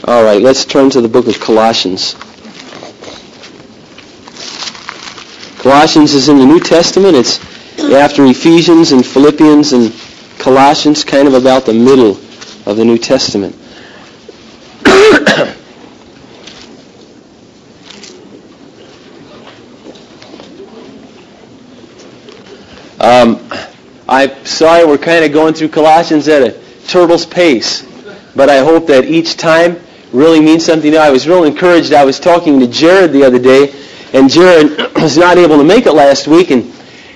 All right, let's turn to the book of Colossians. Colossians is in the New Testament. It's after Ephesians and Philippians and Colossians, kind of about the middle of the New Testament. I'm sorry we're kind of going through Colossians at a turtle's pace, but I hope that each time really means something new. I was real encouraged. I was talking to Jared the other day, and Jared was not able to make it last week, and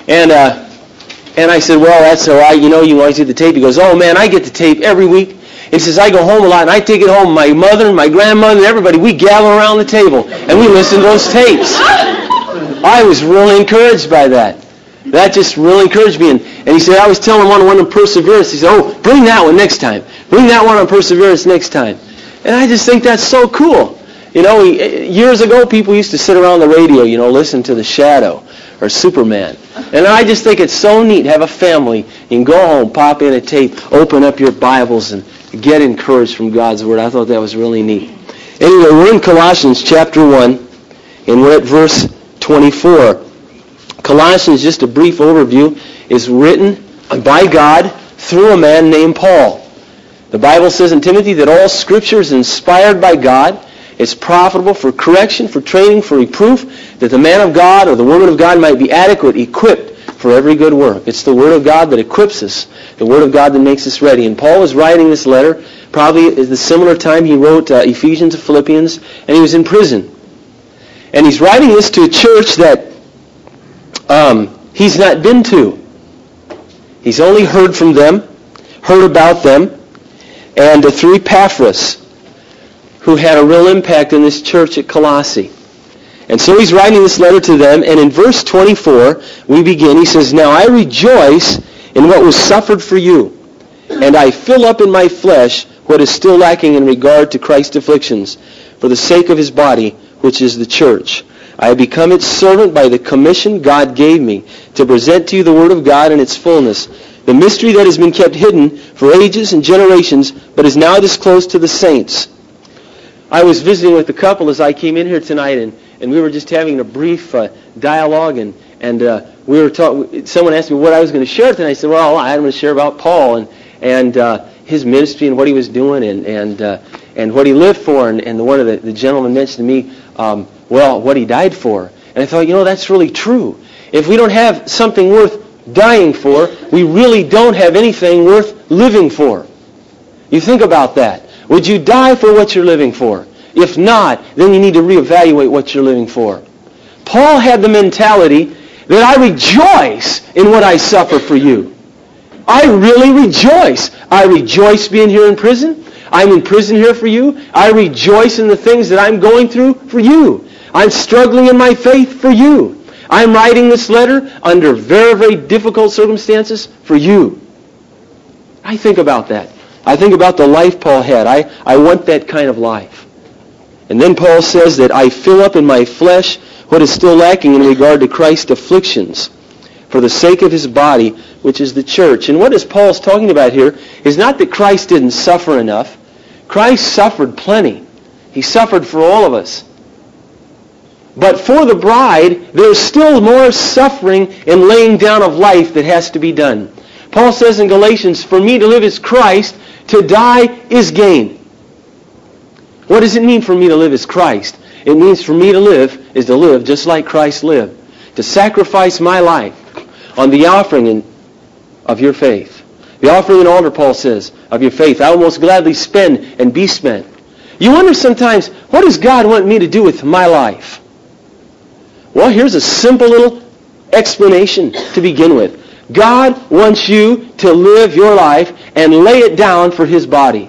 I said, well, that's all right. You always get the tape. He goes, oh, man, I get the tape every week. He says, I go home a lot, and I take it home. My mother and my grandmother and everybody, we gather around the table, and we listen to those tapes. I was really encouraged by that. That just really encouraged me. And he said, I was telling him one on perseverance. He said, oh, bring that one next time. Bring that one on perseverance next time. And I just think that's so cool. Years ago, people used to sit around the radio, listen to The Shadow or Superman. And I just think it's so neat to have a family. You can go home, pop in a tape, open up your Bibles, and get encouraged from God's Word. I thought that was really neat. Anyway, we're in Colossians chapter 1, and we're at verse 24. Colossians, just a brief overview, is written by God through a man named Paul. The Bible says in Timothy that all Scripture is inspired by God. It's profitable for correction, for training, for reproof, that the man of God or the woman of God might be adequate, equipped for every good work. It's the Word of God that equips us, the Word of God that makes us ready. And Paul was writing this letter probably at the similar time he wrote Ephesians and Philippians, and he was in prison. And he's writing this to a church that he's not been to. He's only heard from them, heard about them, and through Epaphras, who had a real impact in this church at Colossae. And so he's writing this letter to them, and in verse 24, we begin. He says, now I rejoice in what was suffered for you, and I fill up in my flesh what is still lacking in regard to Christ's afflictions, for the sake of his body, which is the church. I have become its servant by the commission God gave me to present to you the Word of God in its fullness, the mystery that has been kept hidden for ages and generations, but is now disclosed to the saints. I was visiting with a couple as I came in here tonight, and we were just having a brief dialogue, and we were talking. Someone asked me what I was going to share tonight. I said, well, I'm going to share about Paul and his ministry and what he was doing and what he lived for. And one of the gentlemen mentioned to me, what he died for. And I thought, that's really true. If we don't have something worth dying for, we really don't have anything worth living for. You think about that. Would you die for what you're living for? If not, then you need to reevaluate what you're living for. Paul had the mentality that I rejoice in what I suffer for you. I really rejoice. I rejoice being here in prison. I'm in prison here for you. I rejoice in the things that I'm going through for you. I'm struggling in my faith for you. I'm writing this letter under very, very difficult circumstances for you. I think about that. I think about the life Paul had. I want that kind of life. And then Paul says that I fill up in my flesh what is still lacking in regard to Christ's afflictions for the sake of his body, which is the church. And what is Paul's talking about here is not that Christ didn't suffer enough. Christ suffered plenty. He suffered for all of us. But for the bride, there's still more suffering and laying down of life that has to be done. Paul says in Galatians, for me to live is Christ, to die is gain. What does it mean for me to live as Christ? It means for me to live is to live just like Christ lived. To sacrifice my life on the offering of your faith. The offering and altar, Paul says, of your faith. I will most gladly spend and be spent. You wonder sometimes, what does God want me to do with my life? Well, here's a simple little explanation to begin with. God wants you to live your life and lay it down for his body.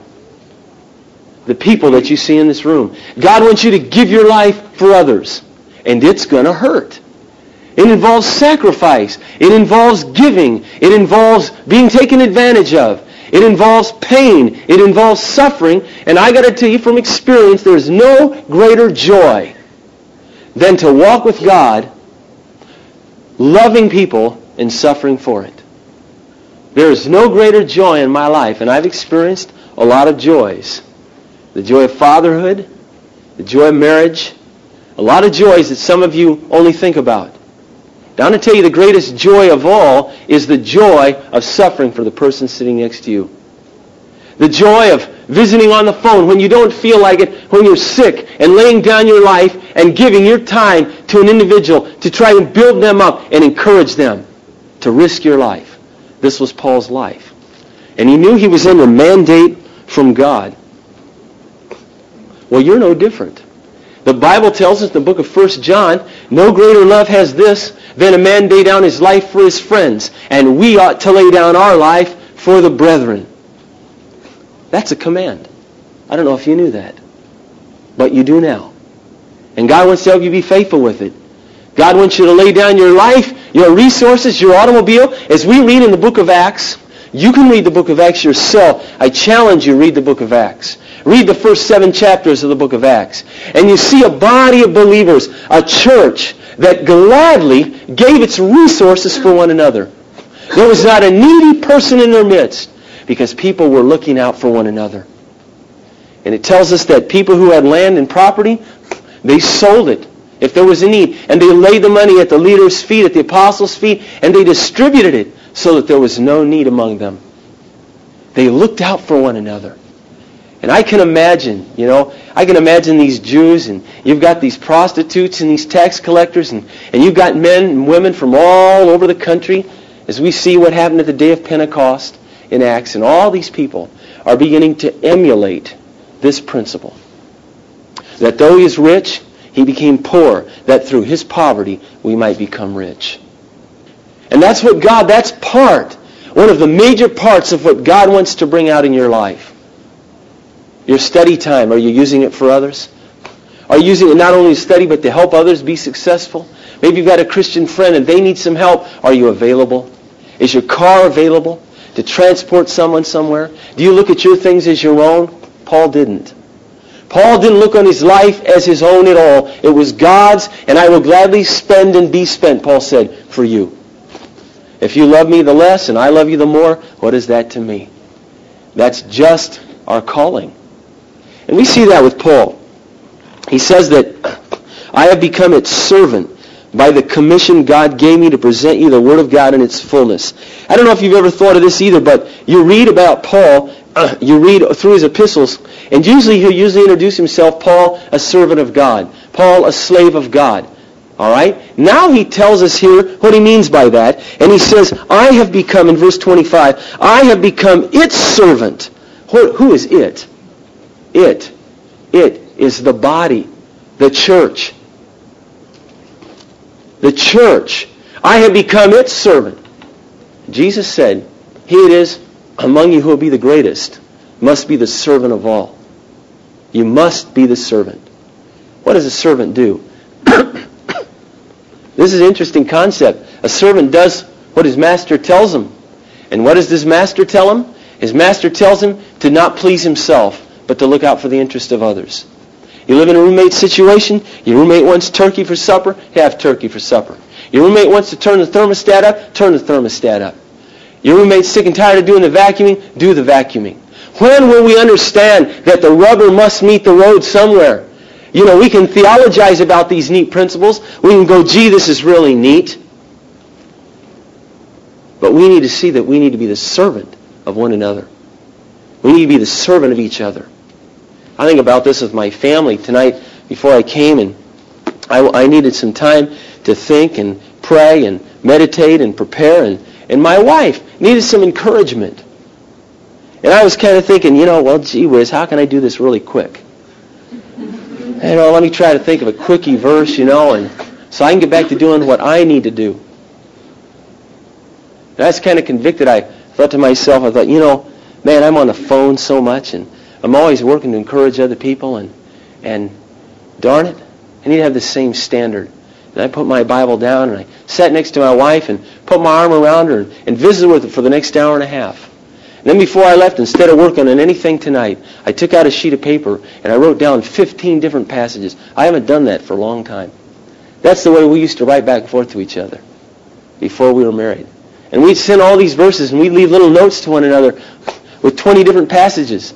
The people that you see in this room. God wants you to give your life for others. And it's going to hurt. It involves sacrifice. It involves giving. It involves being taken advantage of. It involves pain. It involves suffering. And I got to tell you from experience, there's no greater joy than to walk with God, loving people, and suffering for it. There is no greater joy in my life, and I've experienced a lot of joys the joy of fatherhood, the joy of marriage, a lot of joys that some of you only think about. Now, I'm going to tell you the greatest joy of all is the joy of suffering for the person sitting next to you. The joy of visiting on the phone when you don't feel like it, when you're sick, and laying down your life and giving your time to an individual to try and build them up and encourage them to risk your life. This was Paul's life. And he knew he was under mandate from God. Well, you're no different. The Bible tells us in the book of 1 John, no greater love has this than a man lay down his life for his friends. And we ought to lay down our life for the brethren. That's a command. I don't know if you knew that. But you do now. And God wants to help you be faithful with it. God wants you to lay down your life, your resources, your automobile. As we read in the book of Acts, you can read the book of Acts yourself. I challenge you, read the book of Acts. Read the first 7 chapters of the book of Acts. And you see a body of believers, a church that gladly gave its resources for one another. There was not a needy person in their midst because people were looking out for one another. And it tells us that people who had land and property, they sold it if there was a need. And they laid the money at the leaders' feet, at the apostles' feet, and they distributed it so that there was no need among them. They looked out for one another. And I can imagine, I can imagine these Jews, and you've got these prostitutes and these tax collectors, and you've got men and women from all over the country, as we see what happened at the day of Pentecost in Acts, and all these people are beginning to emulate this principle. That though he is rich, he became poor, that through his poverty we might become rich. And that's one of the major parts of what God wants to bring out in your life. Your study time, are you using it for others? Are you using it not only to study, but to help others be successful? Maybe you've got a Christian friend and they need some help. Are you available? Is your car available to transport someone somewhere? Do you look at your things as your own? Paul didn't. Paul didn't look on his life as his own at all. It was God's, and I will gladly spend and be spent, Paul said, for you. If you love me the less and I love you the more, what is that to me? That's just our calling. And we see that with Paul. He says that I have become its servant by the commission God gave me to present you the Word of God in its fullness. I don't know if you've ever thought of this either, but you read about Paul, you read through his epistles, and he'll introduce himself, Paul, a servant of God. Paul, a slave of God. All right? Now he tells us here what he means by that. And he says, I have become, in verse 25, I have become its servant. Who is it? It is the body, the church. The church. I have become its servant. Jesus said, he it is among you who will be the greatest must be the servant of all. You must be the servant. What does a servant do? This is an interesting concept. A servant does what his master tells him. And what does his master tell him? His master tells him to not please himself, but to look out for the interest of others. You live in a roommate situation, your roommate wants turkey for supper, have turkey for supper. Your roommate wants to turn the thermostat up, turn the thermostat up. Your roommate's sick and tired of doing the vacuuming, do the vacuuming. When will we understand that the rubber must meet the road somewhere? We can theologize about these neat principles. We can go, gee, this is really neat. But we need to see that we need to be the servant of one another. We need to be the servant of each other. I think about this with my family tonight before I came, and I needed some time to think and pray and meditate and prepare, and my wife needed some encouragement. And I was kind of thinking, well, gee whiz, how can I do this really quick? Let me try to think of a quickie verse, and so I can get back to doing what I need to do. And I was kind of convicted. I thought to myself, man, I'm on the phone so much, and I'm always working to encourage other people, and darn it, I need to have the same standard. And I put my Bible down, and I sat next to my wife and put my arm around her and visited with her for the next hour and a half. And then before I left, instead of working on anything tonight, I took out a sheet of paper and I wrote down 15 different passages. I haven't done that for a long time. That's the way we used to write back and forth to each other before we were married. And we'd send all these verses and we'd leave little notes to one another with 20 different passages.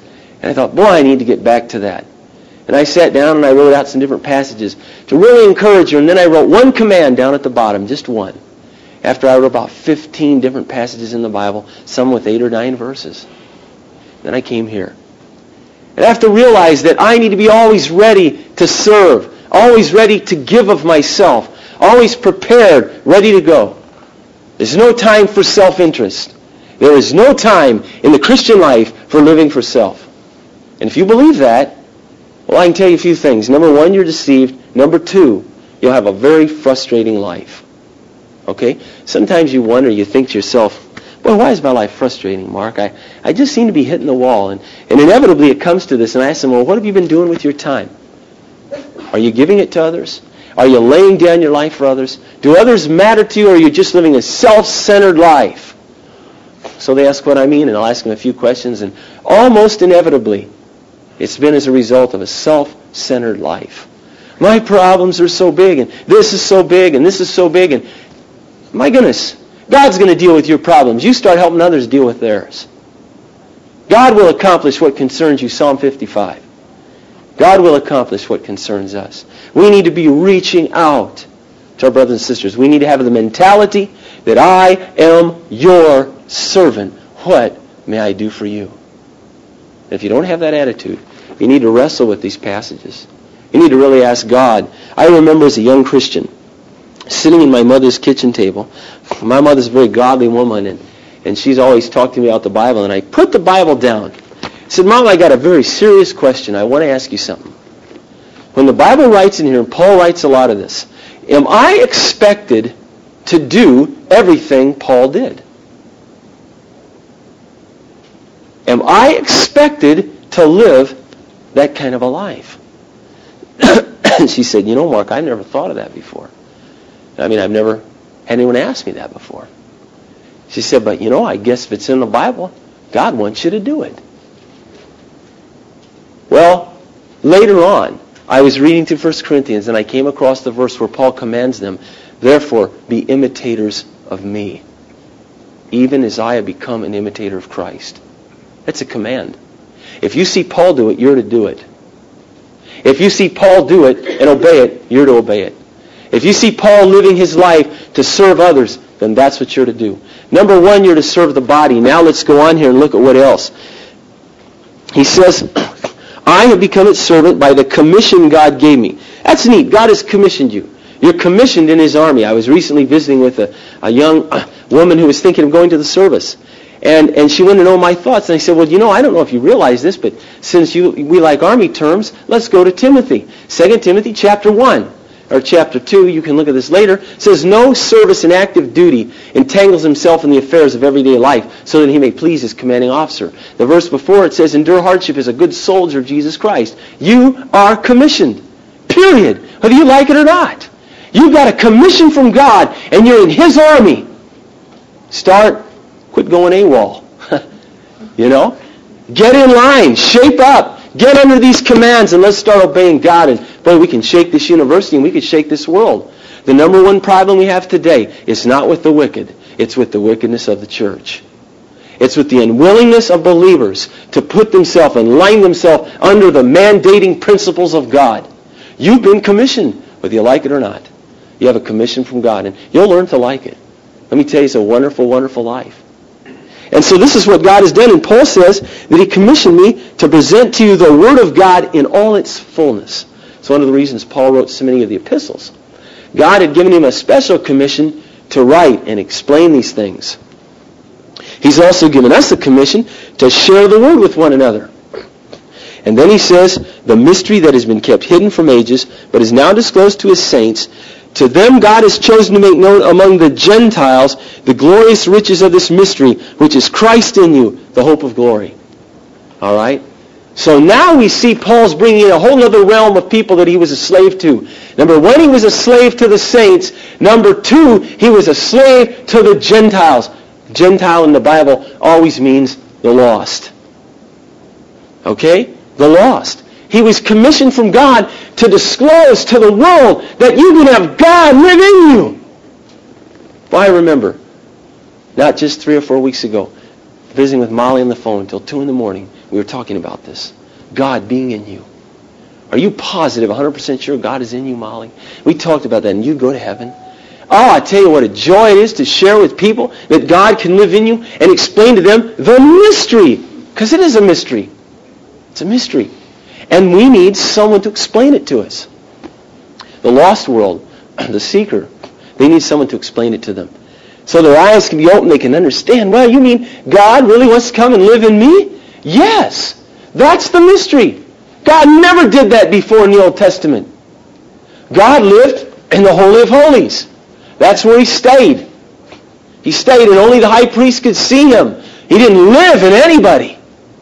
And I thought, boy, I need to get back to that. And I sat down and I wrote out some different passages to really encourage her. And then I wrote one command down at the bottom, just one. After I wrote about 15 different passages in the Bible, some with 8 or 9 verses. Then I came here. And I have to realize that I need to be always ready to serve, always ready to give of myself, always prepared, ready to go. There's no time for self-interest. There is no time in the Christian life for living for self. And if you believe that, well, I can tell you a few things. Number 1, you're deceived. Number 2, you'll have a very frustrating life. Okay? Sometimes you wonder, you think to yourself, boy, why is my life frustrating, Mark? I just seem to be hitting the wall. And inevitably it comes to this, and I ask them, well, what have you been doing with your time? Are you giving it to others? Are you laying down your life for others? Do others matter to you, or are you just living a self-centered life? So they ask what I mean, and I'll ask them a few questions, and almost inevitably, it's been as a result of a self-centered life. My problems are so big, and this is so big, and this is so big, and my goodness, God's going to deal with your problems. You start helping others deal with theirs. God will accomplish what concerns you, Psalm 55. God will accomplish what concerns us. We need to be reaching out to our brothers and sisters. We need to have the mentality that I am your servant. What may I do for you? And if you don't have that attitude, you need to wrestle with these passages. You need to really ask God. I remember as a young Christian, sitting in my mother's kitchen table. My mother's a very godly woman, and she's always talked to me about the Bible, and I put the Bible down. I said, Mom, I got a very serious question. I want to ask you something. When the Bible writes in here, and Paul writes a lot of this, am I expected to do everything Paul did? Am I expected to live that kind of a life? And she said, you know, Mark, I never thought of that before. I mean, I've never had anyone ask me that before. She said, but you know, I guess if it's in the Bible, God wants you to do it. Well, later on, I was reading through 1 Corinthians, and I came across the verse where Paul commands them, therefore, be imitators of me, even as I have become an imitator of Christ. That's a command. If you see Paul do it, you're to do it. If you see Paul do it and obey it, you're to obey it. If you see Paul living his life to serve others, then that's what you're to do. Number 1, you're to serve the body. Now let's go on here and look at what else. He says, I have become its servant by the commission God gave me. That's neat. God has commissioned you. You're commissioned in His army. I was recently visiting with a young woman who was thinking of going to the service. And she wanted to know my thoughts. And I said, well, you know, I don't know if you realize this, but since we like army terms, let's go to Timothy. 2 Timothy chapter 1. Or chapter 2, you can look at this later, says, no service in active duty entangles himself in the affairs of everyday life so that he may please his commanding officer. The verse before it says, endure hardship as a good soldier of Jesus Christ. You are commissioned. Period. Whether you like it or not. You've got a commission from God and you're in His army. Quit going AWOL. You know? Get in line. Shape up. Get under these commands and let's start obeying God. And boy, we can shake this university and we can shake this world. The number 1 problem we have today is not with the wicked. It's with the wickedness of the church. It's with the unwillingness of believers to put themselves and line themselves under the mandating principles of God. You've been commissioned, whether you like it or not. You have a commission from God, and you'll learn to like it. Let me tell you, it's a wonderful, wonderful life. And so this is what God has done. And Paul says that He commissioned me to present to you the Word of God in all its fullness. It's one of the reasons Paul wrote so many of the epistles. God had given him a special commission to write and explain these things. He's also given us a commission to share the Word with one another. And then he says, the mystery that has been kept hidden from ages, but is now disclosed to His saints, to them God has chosen to make known among the Gentiles the glorious riches of this mystery, which is Christ in you, the hope of glory. All right? So now we see Paul's bringing in a whole other realm of people that he was a slave to. Number 1, he was a slave to the saints. Number 2, he was a slave to the Gentiles. Gentile in the Bible always means the lost. Okay? The lost. He was commissioned from God to disclose to the world that you can have God live in you. Well, I remember, not just 3 or 4 weeks ago, visiting with Molly on the phone until 2 in the morning, we were talking about this. God being in you. Are you positive, 100% sure God is in you, Molly? We talked about that, and you go to heaven. Oh, I tell you what a joy it is to share with people that God can live in you and explain to them the mystery. Because it is a mystery. It's a mystery. And we need someone to explain it to us. The lost world, the seeker, they need someone to explain it to them. So their eyes can be opened, they can understand. Well, you mean God really wants to come and live in me? Yes. That's the mystery. God never did that before in the Old Testament. God lived in the Holy of Holies. That's where he stayed. He stayed and only the high priest could see him. He didn't live in anybody.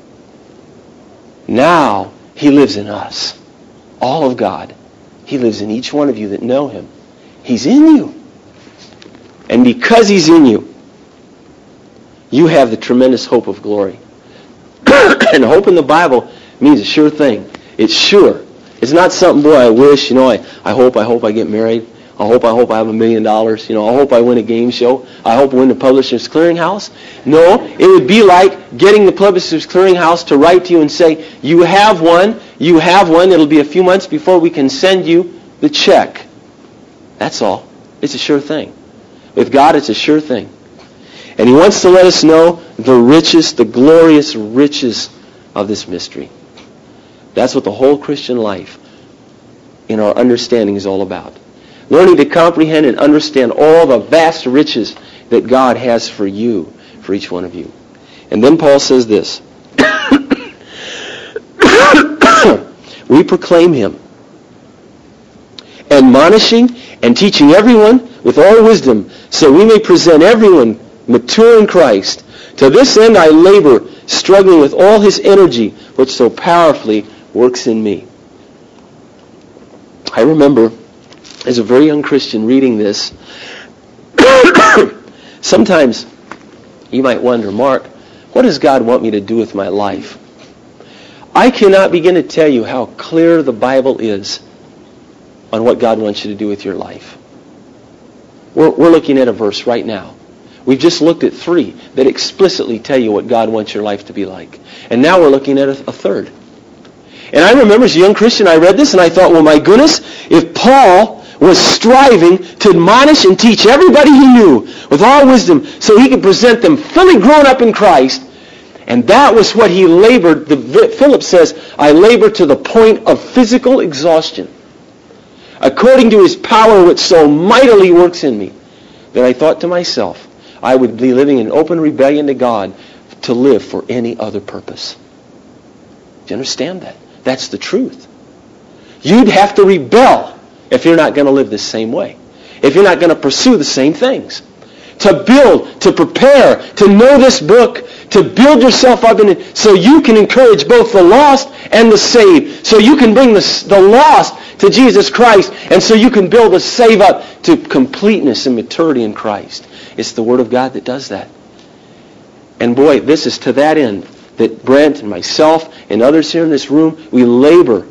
Now he lives in us. All of God. He lives in each one of you that know him. He's in you. And because he's in you, you have the tremendous hope of glory. And hope in the Bible means a sure thing. It's sure. It's not something, boy, I wish, I hope I get married. I hope I have $1 million. I hope I win a game show. I hope I win the Publishers Clearinghouse. No, it would be like getting the Publishers Clearinghouse to write to you and say, you have one. It'll be a few months before we can send you the check. That's all. It's a sure thing. With God, it's a sure thing. And he wants to let us know the riches, the glorious riches of this mystery. That's what the whole Christian life in our understanding is all about. Learning to comprehend and understand all the vast riches that God has for you, for each one of you. And then Paul says this. We proclaim him, admonishing and teaching everyone with all wisdom, so we may present everyone mature in Christ. To this end I labor, struggling with all his energy, which so powerfully works in me. I remember, as a very young Christian, reading this. Sometimes you might wonder, Mark, what does God want me to do with my life? I cannot begin to tell you how clear the Bible is on what God wants you to do with your life. We're looking at a verse right now. We've just looked at 3 that explicitly tell you what God wants your life to be like. And now we're looking at a third. And I remember as a young Christian, I read this and I thought, well, my goodness, if Paul was striving to admonish and teach everybody he knew with all wisdom so he could present them fully grown up in Christ, and that was what he labored. Philip says, I labor to the point of physical exhaustion, according to his power which so mightily works in me. Then I thought to myself, I would be living in open rebellion to God to live for any other purpose. Do you understand that? That's the truth. You'd have to rebel if you're not going to live the same way. If you're not going to pursue the same things. To build, to prepare, to know this book, to build yourself up in it so you can encourage both the lost and the saved. So you can bring the lost to Jesus Christ, and so you can build the saved up to completeness and maturity in Christ. It's the Word of God that does that. And boy, this is to that end that Brent and myself and others here in this room, we labor,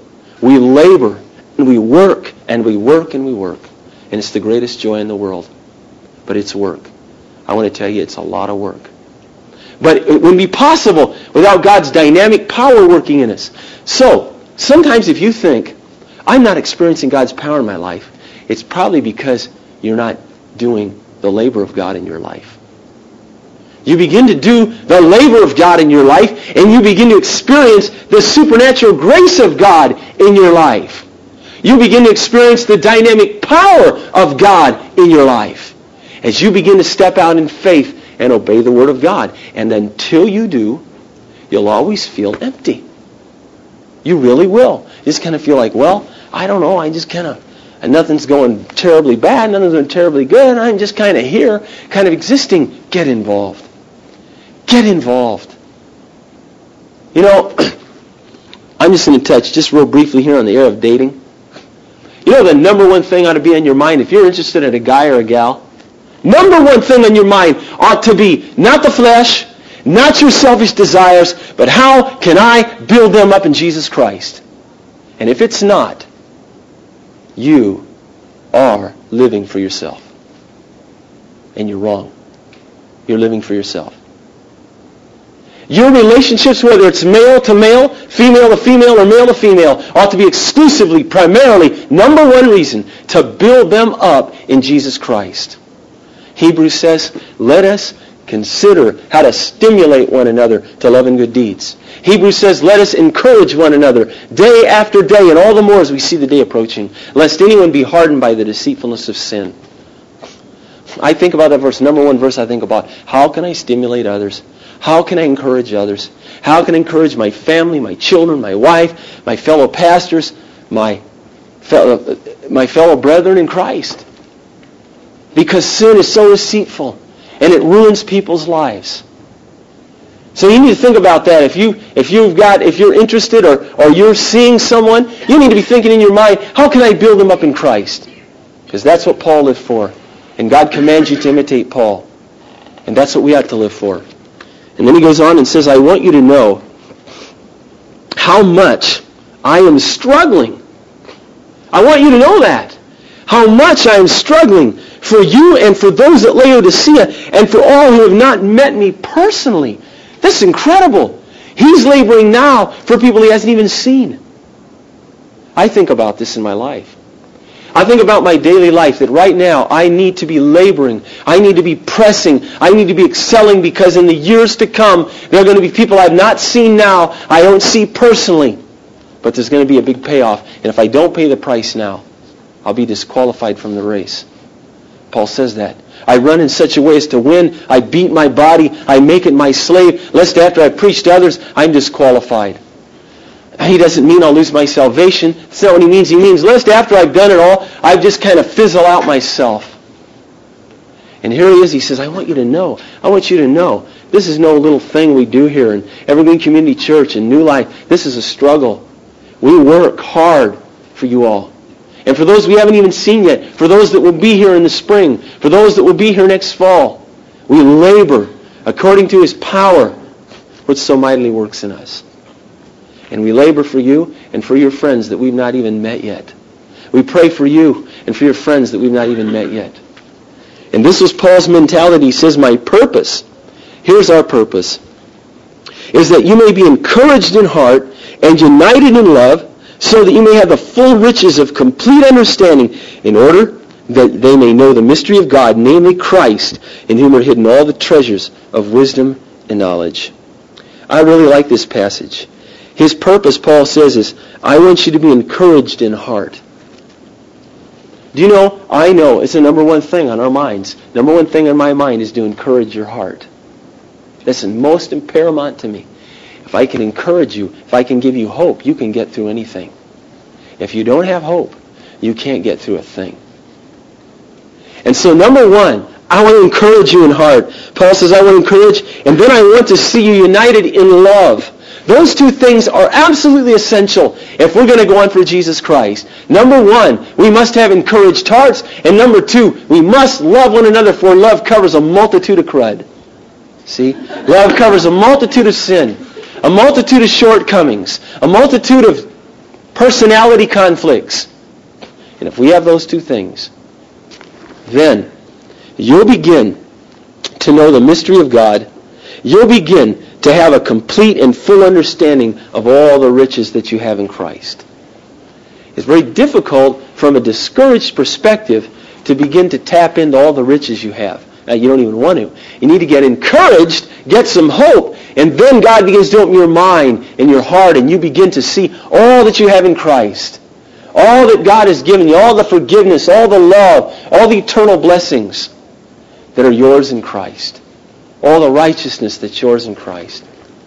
and we work, and we work, and we work. And it's the greatest joy in the world. But it's work. I want to tell you, it's a lot of work. But it wouldn't be possible without God's dynamic power working in us. So, sometimes if you think, I'm not experiencing God's power in my life, it's probably because you're not doing the labor of God in your life. You begin to do the labor of God in your life, and you begin to experience the supernatural grace of God in your life. You begin to experience the dynamic power of God in your life as you begin to step out in faith and obey the Word of God. And until you do, you'll always feel empty. You really will. You just kind of feel like, well, I don't know, I just kind of, and nothing's going terribly bad, nothing's going terribly good, I'm just kind of here, kind of existing. Get involved. Get involved. You know, I'm just going to touch just real briefly here on the area of dating. You know, the number one thing ought to be on your mind if you're interested in a guy or a gal, number one thing on your mind ought to be not the flesh, not your selfish desires, but how can I build them up in Jesus Christ? And if it's not, you are living for yourself. And you're wrong. You're living for yourself. Your relationships, whether it's male to male, female to female, or male to female, ought to be exclusively, primarily, number one reason, to build them up in Jesus Christ. Hebrews says, let us consider how to stimulate one another to love and good deeds. Hebrews says, let us encourage one another day after day, and all the more as we see the day approaching, lest anyone be hardened by the deceitfulness of sin. I think about that verse, number one verse I think about. How can I stimulate others? How can I encourage others? How can I encourage my family, my children, my wife, my fellow pastors, my fellow brethren in Christ? Because sin is so deceitful, and it ruins people's lives. So you need to think about that. If you're interested or you're seeing someone, you need to be thinking in your mind, how can I build them up in Christ? Because that's what Paul lived for. And God commands you to imitate Paul. And that's what we ought to live for. And then he goes on and says, I want you to know how much I am struggling. I want you to know that. How much I am struggling for you and for those at Laodicea and for all who have not met me personally. This is incredible. He's laboring now for people he hasn't even seen. I think about this in my life. I think about my daily life, that right now I need to be laboring. I need to be pressing. I need to be excelling, because in the years to come, there are going to be people I've not seen now, I don't see personally. But there's going to be a big payoff. And if I don't pay the price now, I'll be disqualified from the race. Paul says that. I run in such a way as to win. I beat my body. I make it my slave, lest after I preach to others, I'm disqualified. He doesn't mean I'll lose my salvation. That's not what he means. He means, lest after I've done it all, I've just kind of fizzle out myself. And here he is. He says, I want you to know. I want you to know. This is no little thing we do here in Evergreen Community Church and New Life. This is a struggle. We work hard for you all. And for those we haven't even seen yet, for those that will be here in the spring, for those that will be here next fall, we labor according to his power, which so mightily works in us. And we labor for you and for your friends that we've not even met yet. We pray for you and for your friends that we've not even met yet. And this was Paul's mentality. He says, my purpose, here's our purpose, is that you may be encouraged in heart and united in love, so that you may have the full riches of complete understanding, in order that they may know the mystery of God, namely Christ, in whom are hidden all the treasures of wisdom and knowledge. I really like this passage. His purpose, Paul says, is, I want you to be encouraged in heart. Do you know, I know it's the number one thing on our minds. Number one thing on my mind is to encourage your heart. That's the most paramount to me. If I can encourage you, if I can give you hope, you can get through anything. If you don't have hope, you can't get through a thing. And so number one, I want to encourage you in heart. Paul says, I want to encourage, and then I want to see you united in love. Those two things are absolutely essential if we're going to go on for Jesus Christ. Number one, we must have encouraged hearts. And number two, we must love one another, for love covers a multitude of crud. See? Love covers a multitude of sin, a multitude of shortcomings, a multitude of personality conflicts. And if we have those two things, then you'll begin to know the mystery of God. You'll begin to have a complete and full understanding of all the riches that you have in Christ. It's very difficult from a discouraged perspective to begin to tap into all the riches you have. Now, you don't even want to. You need to get encouraged, get some hope, and then God begins to open your mind and your heart, and you begin to see all that you have in Christ. All that God has given you, all the forgiveness, all the love, all the eternal blessings that are yours in Christ. All the righteousness that's yours in Christ.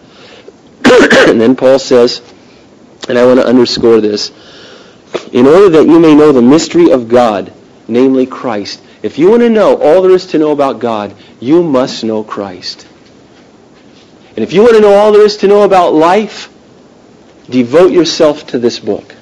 And then Paul says, and I want to underscore this, in order that you may know the mystery of God, namely Christ. If you want to know all there is to know about God, you must know Christ. And if you want to know all there is to know about life, devote yourself to this book.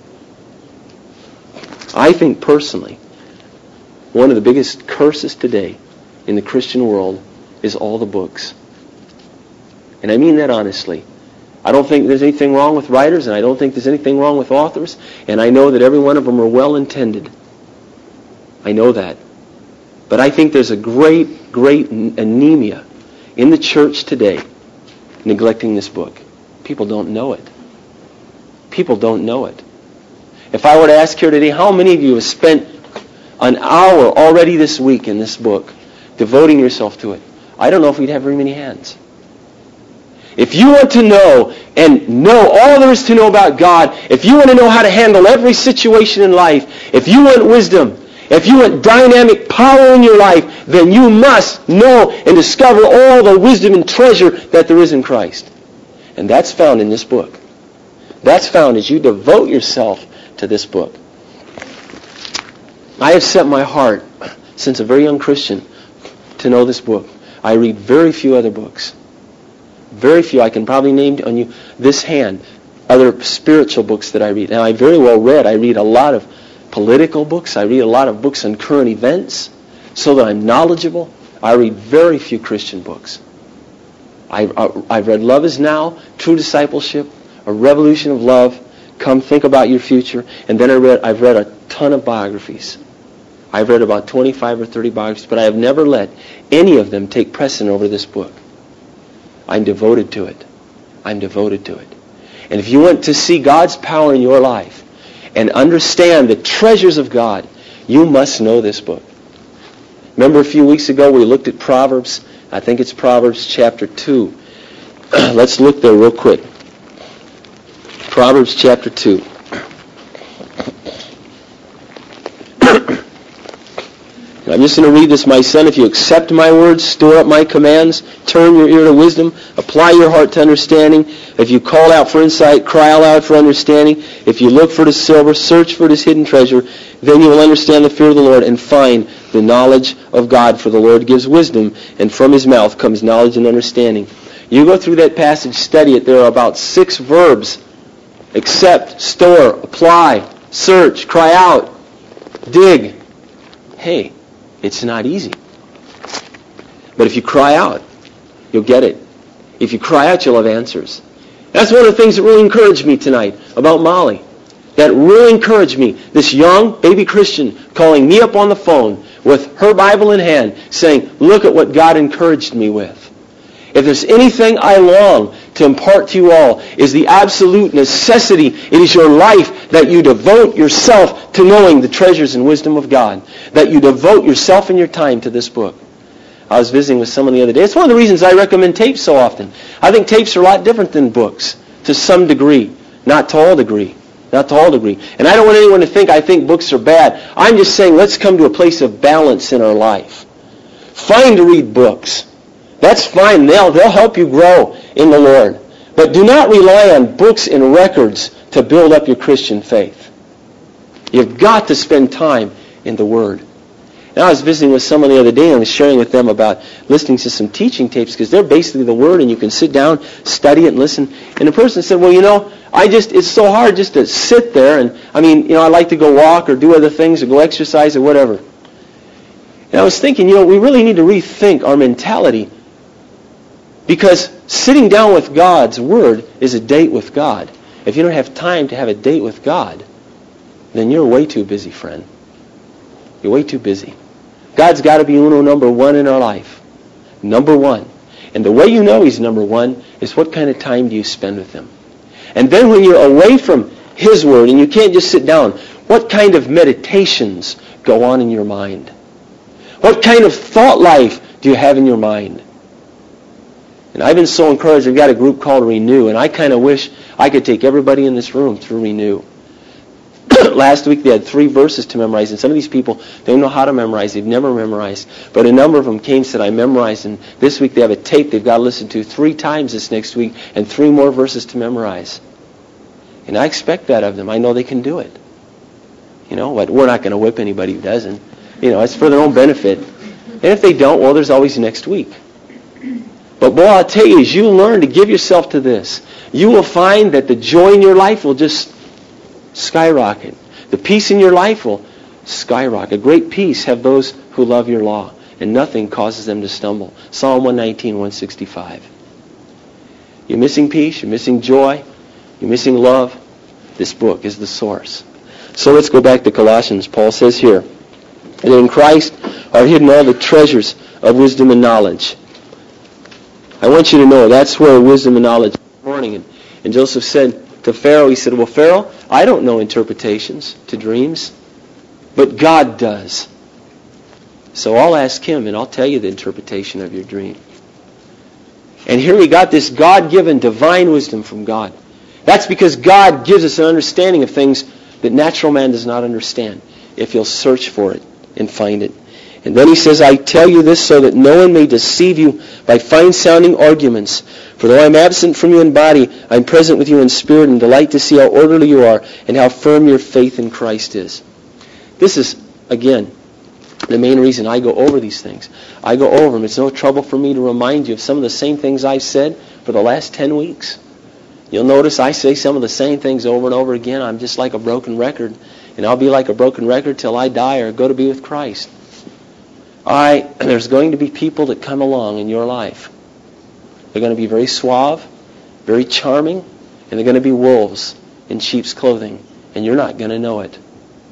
I think personally, one of the biggest curses today in the Christian world is all the books. And I mean that honestly. I don't think there's anything wrong with writers, and I don't think there's anything wrong with authors, and I know that every one of them are well-intended. I know that. But I think there's a great anemia in the church today neglecting this book? People don't know it. People don't know it. If I were to ask here today, how many of you have spent an hour already this week in this book, devoting yourself to it? I don't know if we'd have very many hands. If you want to know and know all there is to know about God, if you want to know how to handle every situation in life, if you want wisdom, if you want dynamic power in your life, then you must know and discover all the wisdom and treasure that there is in Christ. And that's found in this book. That's found as you devote yourself to this book. I have set my heart, since a very young Christian, to know this book. I read very few other books. Very few. I can probably name on you this hand other spiritual books that I read. Now, I very well read. I read a lot of political books. I read a lot of books on current events so that I'm knowledgeable. I read very few Christian books. I've read Love Is Now, True Discipleship, A Revolution of Love, Come Think About Your Future, and then I've read a ton of biographies. I've read about 25 or 30 biographies, but I have never let any of them take precedent over this book. I'm devoted to it. I'm devoted to it. And if you want to see God's power in your life and understand the treasures of God, you must know this book. Remember a few weeks ago we looked at Proverbs? I think it's Proverbs chapter 2. Let's look there real quick. Proverbs chapter 2. I'm just going to read this. My son, if you accept my words, store up my commands, turn your ear to wisdom, apply your heart to understanding. If you call out for insight, cry aloud for understanding. If you look for the silver, search for his hidden treasure, then you will understand the fear of the Lord and find the knowledge of God. For the Lord gives wisdom, and from his mouth comes knowledge and understanding. You go through that passage, study it. There are about 6 verbs. Accept, store, apply, search, cry out, dig. Hey, it's not easy. But if you cry out, you'll get it. If you cry out, you'll have answers. That's one of the things that really encouraged me tonight about Molly. That really encouraged me. This young baby Christian calling me up on the phone with her Bible in hand saying, look at what God encouraged me with. If there's anything I long to impart to you all is the absolute necessity. It is your life that you devote yourself to knowing the treasures and wisdom of God. That you devote yourself and your time to this book. I was visiting with someone the other day. It's one of the reasons I recommend tapes so often. I think tapes are a lot different than books to some degree. Not to all degree. Not to all degree. And I don't want anyone to think I think books are bad. I'm just saying let's come to a place of balance in our life. Fine to read books. That's fine. They'll help you grow in the Lord. But do not rely on books and records to build up your Christian faith. You've got to spend time in the Word. And I was visiting with someone the other day and I was sharing with them about listening to some teaching tapes because they're basically the Word and you can sit down, study it and listen. And the person said, well, it's so hard just to sit there and, I like to go walk or do other things or go exercise or whatever. And I was thinking, we really need to rethink our mentality. Because sitting down with God's Word is a date with God. If you don't have time to have a date with God, then you're way too busy, friend. You're way too busy. God's got to be number one in our life. Number one. And the way you know He's number one is what kind of time do you spend with Him. And then when you're away from His Word and you can't just sit down, what kind of meditations go on in your mind? What kind of thought life do you have in your mind? And I've been so encouraged. I've got a group called Renew, and I kind of wish I could take everybody in this room through Renew. Last week they had 3 verses to memorize, and some of these people, they don't know how to memorize. They've never memorized. But a number of them came and said, I memorized, and this week they have a tape they've got to listen to 3 times this next week, and 3 more verses to memorize. And I expect that of them. I know they can do it. But we're not going to whip anybody who doesn't. It's for their own benefit. And if they don't, well, there's always next week. But boy, I'll tell you, as you learn to give yourself to this, you will find that the joy in your life will just skyrocket. The peace in your life will skyrocket. Great peace have those who love your law, and nothing causes them to stumble. Psalm 119, 165. You're missing peace, you're missing joy, you're missing love. This book is the source. So let's go back to Colossians. Paul says here, and in Christ are hidden all the treasures of wisdom and knowledge. I want you to know that's where wisdom and knowledge this morning. And Joseph said to Pharaoh, he said, well, Pharaoh, I don't know interpretations to dreams, but God does. So I'll ask him, and I'll tell you the interpretation of your dream. And here we got this God-given divine wisdom from God. That's because God gives us an understanding of things that natural man does not understand, if he'll search for it and find it. And then he says, I tell you this so that no one may deceive you by fine-sounding arguments. For though I am absent from you in body, I am present with you in spirit, and delight to see how orderly you are and how firm your faith in Christ is. This is, again, the main reason I go over these things. I go over them. It's no trouble for me to remind you of some of the same things I've said for the last 10 weeks. You'll notice I say some of the same things over and over again. I'm just like a broken record, and I'll be like a broken record till I die or go to be with Christ. There's going to be people that come along in your life. They're going to be very suave, very charming, and they're going to be wolves in sheep's clothing, and you're not going to know it.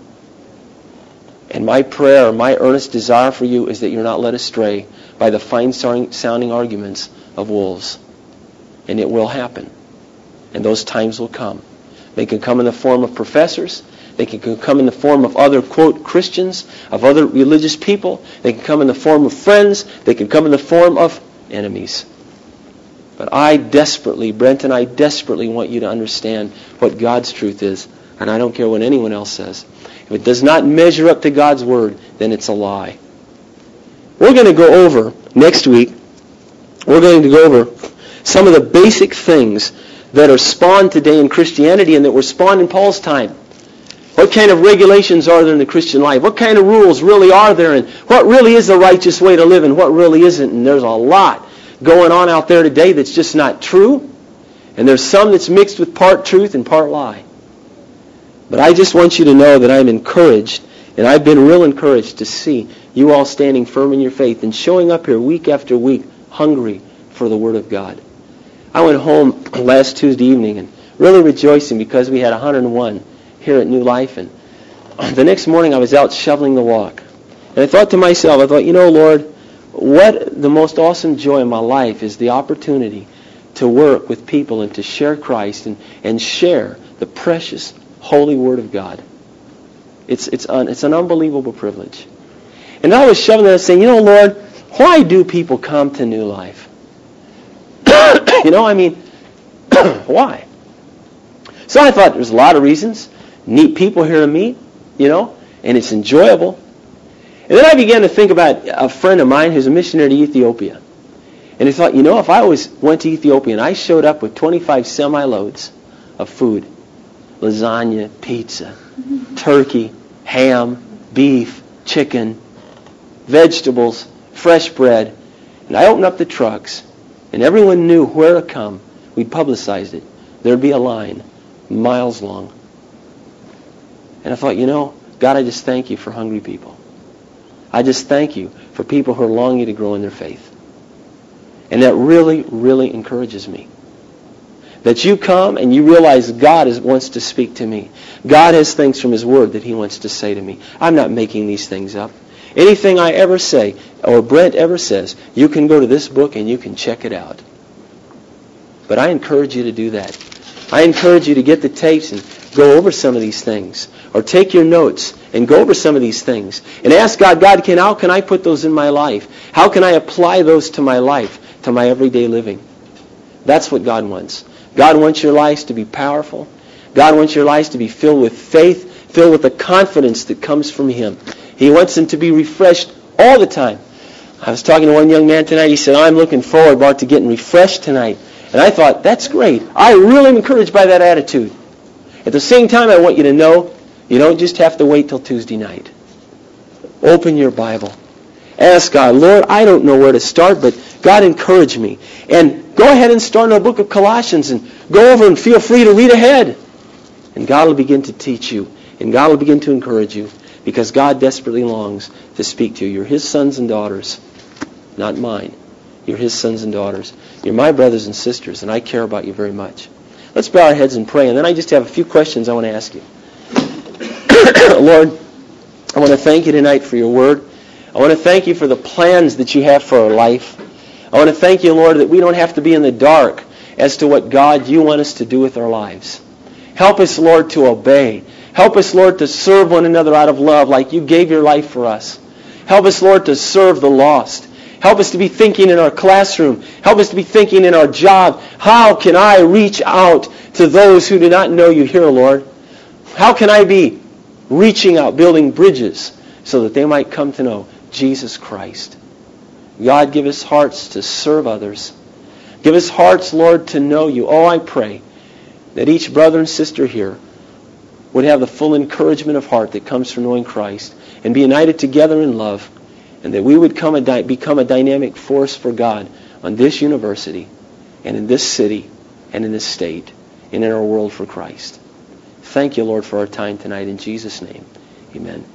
And my prayer, my earnest desire for you is that you're not led astray by the fine-sounding arguments of wolves. And it will happen. And those times will come. They can come in the form of professors. They can come in the form of other, quote, Christians, of other religious people. They can come in the form of friends. They can come in the form of enemies. But Brent and I desperately want you to understand what God's truth is. And I don't care what anyone else says. If it does not measure up to God's Word, then it's a lie. We're going to go over, next week, we're going to go over some of the basic things that are spawned today in Christianity and that were spawned in Paul's time. What kind of regulations are there in the Christian life? What kind of rules really are there? And what really is the righteous way to live and what really isn't? And there's a lot going on out there today that's just not true. And there's some that's mixed with part truth and part lie. But I just want you to know that I'm encouraged, and I've been real encouraged to see you all standing firm in your faith and showing up here week after week hungry for the Word of God. I went home last Tuesday evening and really rejoicing because we had 101 here at New Life. And the next morning I was out shoveling the walk. And I thought to myself, Lord, what the most awesome joy in my life is the opportunity to work with people and to share Christ and share the precious holy Word of God. It's an unbelievable privilege. And I was shoveling and saying, Lord, why do people come to New Life? Why? So I thought there's a lot of reasons. Neat people here to meet, and it's enjoyable. And then I began to think about a friend of mine who's a missionary to Ethiopia. And I thought, if I went to Ethiopia and I showed up with 25 semi-loads of food, lasagna, pizza, turkey, ham, beef, chicken, vegetables, fresh bread, and I opened up the trucks, and everyone knew where to come. We'd publicized it. There'd be a line miles long. And I thought, God, I just thank you for hungry people. I just thank you for people who are longing to grow in their faith. And that really, really encourages me. That you come and you realize God wants to speak to me. God has things from His Word that He wants to say to me. I'm not making these things up. Anything I ever say, or Brent ever says, you can go to this book and you can check it out. But I encourage you to do that. I encourage you to get the tapes and go over some of these things. Or take your notes and go over some of these things. And ask God, how can I put those in my life? How can I apply those to my life, to my everyday living? That's what God wants. God wants your lives to be powerful. God wants your lives to be filled with faith, filled with the confidence that comes from Him. He wants them to be refreshed all the time. I was talking to one young man tonight. He said, I'm looking forward, Bart, to getting refreshed tonight. And I thought, that's great. I really am encouraged by that attitude. At the same time, I want you to know, you don't just have to wait till Tuesday night. Open your Bible. Ask God, Lord, I don't know where to start, but God, encourage me. And go ahead and start in the book of Colossians and go over and feel free to read ahead. And God will begin to teach you. And God will begin to encourage you. Because God desperately longs to speak to you. You're His sons and daughters, not mine. You're His sons and daughters. You're my brothers and sisters, and I care about you very much. Let's bow our heads and pray, and then I just have a few questions I want to ask you. Lord, I want to thank you tonight for your word. I want to thank you for the plans that you have for our life. I want to thank you, Lord, that we don't have to be in the dark as to what, God, you want us to do with our lives. Help us, Lord, to obey. Help us, Lord, to serve one another out of love like you gave your life for us. Help us, Lord, to serve the lost. Help us to be thinking in our classroom. Help us to be thinking in our job. How can I reach out to those who do not know you here, Lord? How can I be reaching out, building bridges so that they might come to know Jesus Christ? God, give us hearts to serve others. Give us hearts, Lord, to know you. Oh, I pray that each brother and sister here would have the full encouragement of heart that comes from knowing Christ and be united together in love, and that we would become a dynamic force for God on this university and in this city and in this state and in our world for Christ. Thank you, Lord, for our time tonight. In Jesus' name, amen.